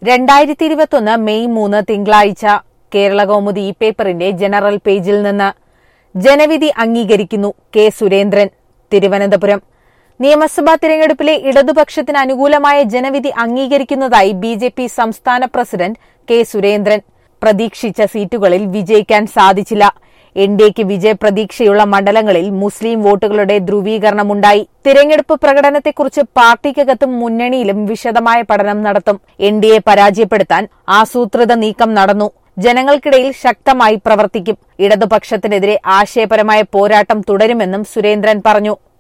2021 May 3 തിങ്കളാഴ്ച കേരളകൗമുദി ഈ പേപ്പറിന്റെ ജനറൽ പേജിൽ നിന്ന് ജനവിധി അംഗീകരിക്കുന്നു കെ സുരേന്ദ്രൻ. തിരുവനന്തപുരം. നിയമസഭാ തിരഞ്ഞെടുപ്പിലെ ഇടതുപക്ഷത്തിന് അനുകൂലമായ ജനവിധി അംഗീകരിക്കുന്നതായി ബിജെപി സംസ്ഥാന പ്രസിഡന്റ് കെ സുരേന്ദ്രൻ. പ്രതീക്ഷിച്ച സീറ്റുകളിൽ വിജയിക്കാൻ സാധിച്ചില്ല. എൻഡിഎക്ക് വിജയപ്രതീക്ഷയുള്ള മണ്ഡലങ്ങളിൽ മുസ്ലിം വോട്ടുകളുടെ ധ്രുവീകരണമുണ്ടായി. തിരഞ്ഞെടുപ്പ് പ്രകടനത്തെക്കുറിച്ച് പാർട്ടിക്കകത്തും മുന്നണിയിലും വിശദമായ പഠനം നടത്തും. എൻഡിഎ പരാജയപ്പെടുത്താൻ ആസൂത്രിത നീക്കം നടന്നു. ജനങ്ങൾക്കിടയിൽ ശക്തമായി പ്രവർത്തിക്കും. ഇടതുപക്ഷത്തിനെതിരെ ആശയപരമായ പോരാട്ടം തുടരുമെന്നും സുരേന്ദ്രൻ പറഞ്ഞു.